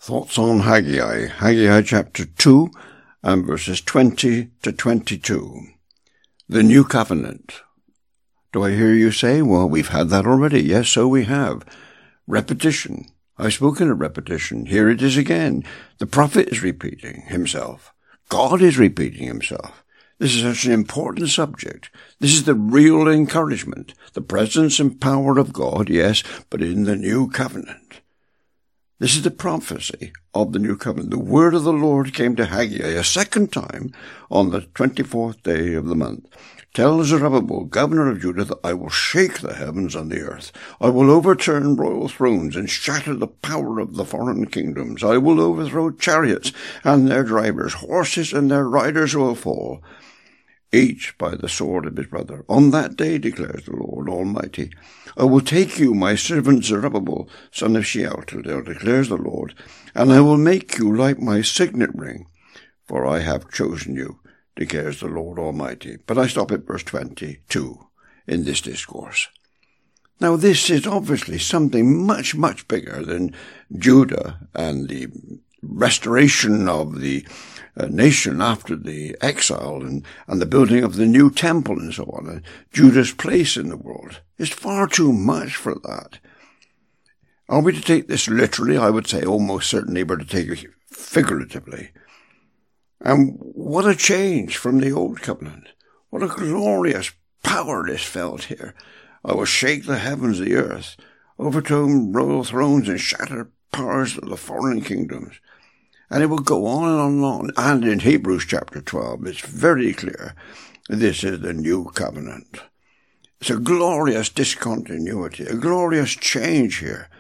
Thoughts on Haggai. Haggai chapter 2 and verses 20 to 22. The New Covenant. Do I hear you say, well, we've had that already? Yes, so we have. Repetition. I've spoken of repetition. Here it is again. The prophet is repeating himself. God is repeating himself. This is such an important subject. This is the real encouragement. The presence and power of God, yes, but in the New Covenant. This is the prophecy of the New Covenant. The word of the Lord came to Haggai a second time on the 24th day of the month. Tell Zerubbabel, governor of Judah, that I will shake the heavens and the earth. I will overturn royal thrones and shatter the power of the foreign kingdoms. I will overthrow chariots and their drivers. Horses and their riders will fall, each by the sword of his brother. On that day, declares the Lord Almighty, I will take you, my servant Zerubbabel, son of Shealtiel, declares the Lord, and I will make you like my signet ring, for I have chosen you, declares the Lord Almighty. But I stop at verse 22 in this discourse. Now this is obviously something much, much bigger than Judah and the restoration of the nation after the exile and the building of the new temple and so on, and Judah's place in the world. Is far too much for that. Are we to take this literally? I would say almost certainly we're to take it figuratively. And what a change from the old covenant. What a glorious power is felt here. I will shake the heavens, the earth, overturn royal thrones and shatter powers of the foreign kingdoms. And it will go on and on and on. And in Hebrews chapter 12, it's very clear. This is the new covenant. It's a glorious discontinuity, a glorious change here.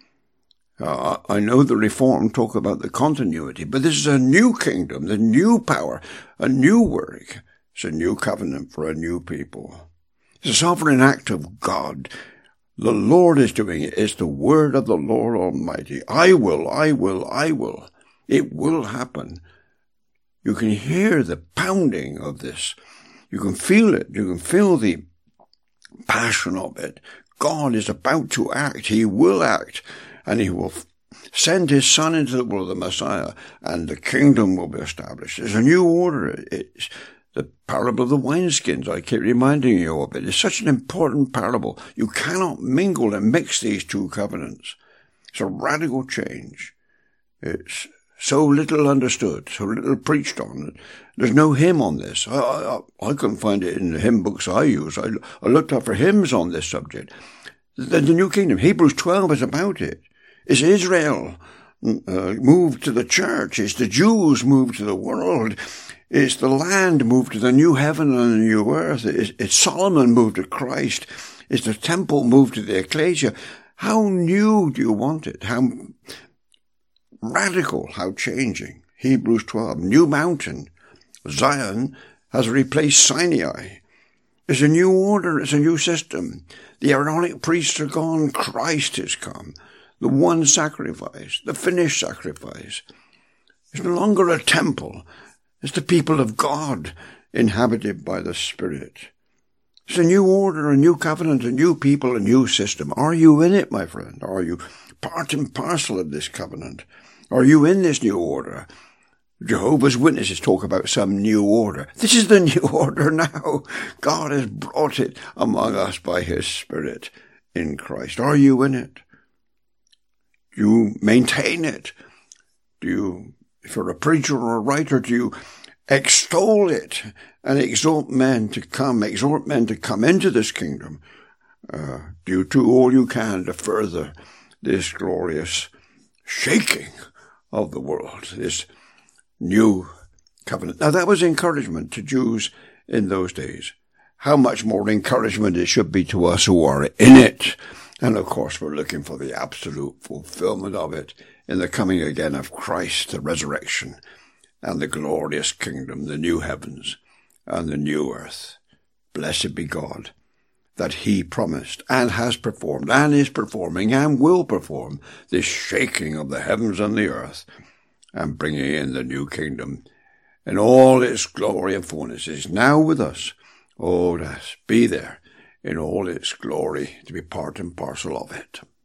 I know the Reformed talk about the continuity, but this is a new kingdom, the new power, a new work. It's a new covenant for a new people. It's a sovereign act of God. The Lord is doing it. It's the word of the Lord Almighty. I will. It will happen. You can hear the pounding of this. You can feel it. You can feel the passion of it. God is about to act. He will act. And he will send his Son into the world, the Messiah, and the kingdom will be established. There's a new order. It's the parable of the wineskins. I keep reminding you of it. It's such an important parable. You cannot mingle and mix these two covenants. It's a radical change. It's so little understood, so little preached on. There's no hymn on this. I couldn't find it in the hymn books I use. I looked up for hymns on this subject. The New Kingdom, Hebrews 12 is about it. It's Israel moved to the church. It's the Jews moved to the world. It's the land moved to the new heaven and the new earth. It's Solomon moved to Christ. It's the temple moved to the ecclesia. How new do you want it? How radical, how changing. Hebrews 12, new mountain. Zion has replaced Sinai. It's a new order, it's a new system. The Aaronic priests are gone, Christ has come. The one sacrifice, the finished sacrifice. It's no longer a temple. It's the people of God inhabited by the Spirit. It's a new order, a new covenant, a new people, a new system. Are you in it, my friend? Are you part and parcel of this covenant? Are you in this new order? Jehovah's Witnesses talk about some new order. This is the new order now. God has brought it among us by his Spirit in Christ. Are you in it? Do you maintain it? Do you, if you're a preacher or a writer, do you extol it and exhort men to come into this kingdom? Do you do all you can to further this glorious shaking of the world, this new covenant? Now that was encouragement to Jews in those days. How much more encouragement it should be to us who are in it. And of course we're looking for the absolute fulfillment of it in the coming again of Christ, the resurrection, and the glorious kingdom, the new heavens and the new earth. Blessed be God that he promised and has performed and is performing and will perform this shaking of the heavens and the earth and bringing in the new kingdom in all its glory and fullness is now with us. Oh, to be there in all its glory, to be part and parcel of it.